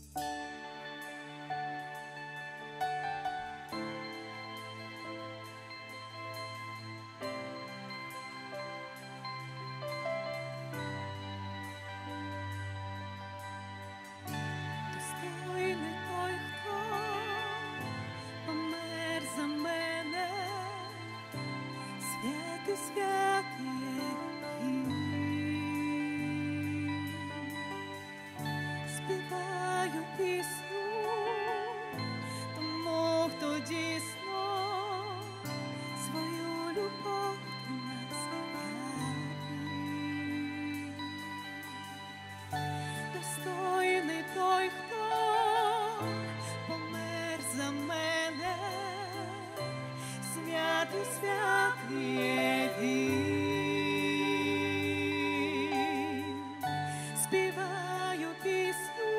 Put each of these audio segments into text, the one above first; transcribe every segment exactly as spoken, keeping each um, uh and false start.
Співаю пісню тому, хто дійсно свою любов до нас явив. Достойний той, хто помер за мене, святий, святий є він. Співаю пісню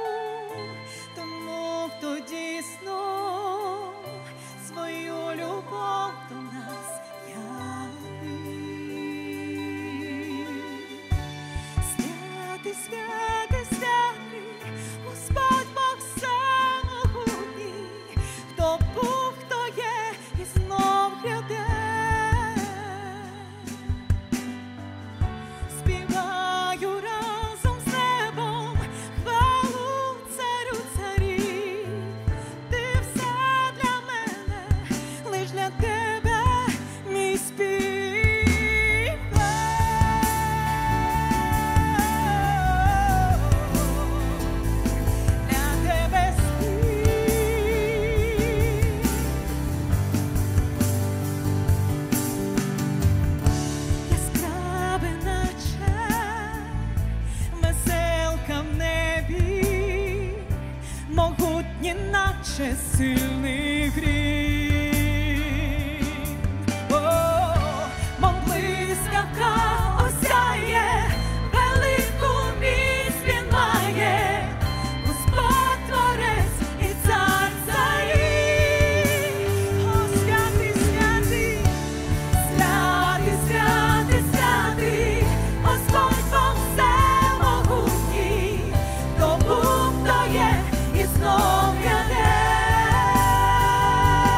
тому, хто дійсно свою любов до нас явив. Святий, святий, святий, Господь Бог всемогутній, хто був, хто є і знов гряде. Співаю разом з небом хвалу царю царів. Ти все для мене, лиш для тебе мій спів. Для тебе спів. Яскраве, наче веселка в небі, могутні, наче сильний грім. О, мов блискавка осяє, велику міць він має, Господь Творець і цар царів. О, святий, святий, святий, святий, святий, Господь Бог всемогутній, хто був, хто є і знов гряде.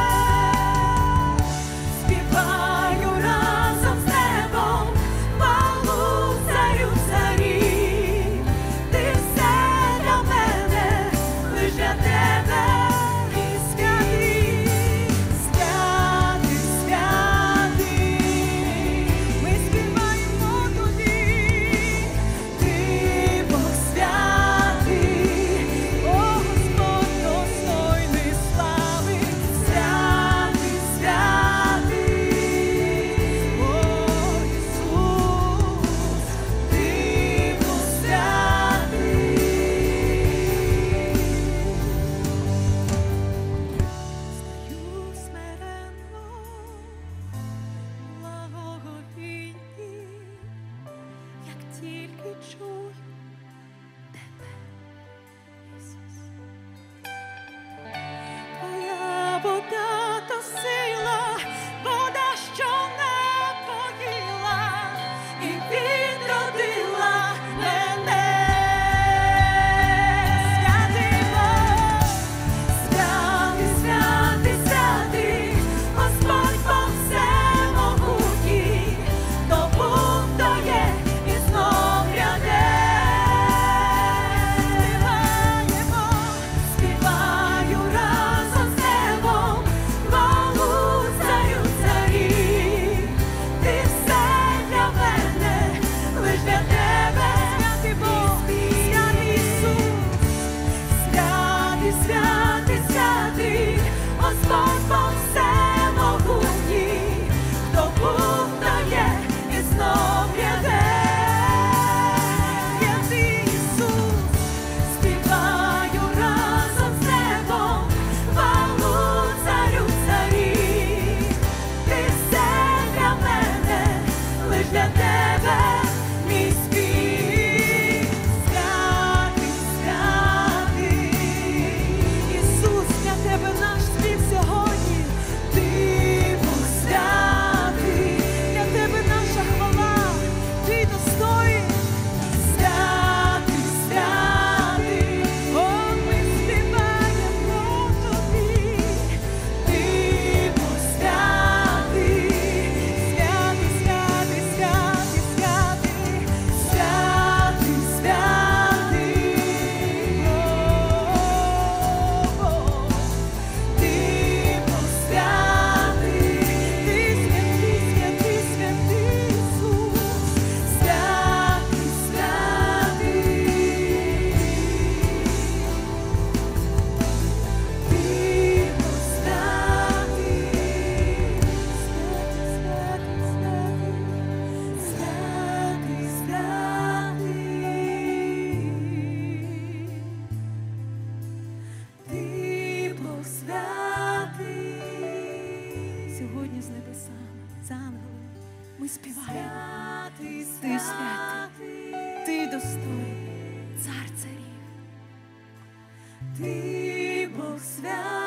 Ти Бог святий.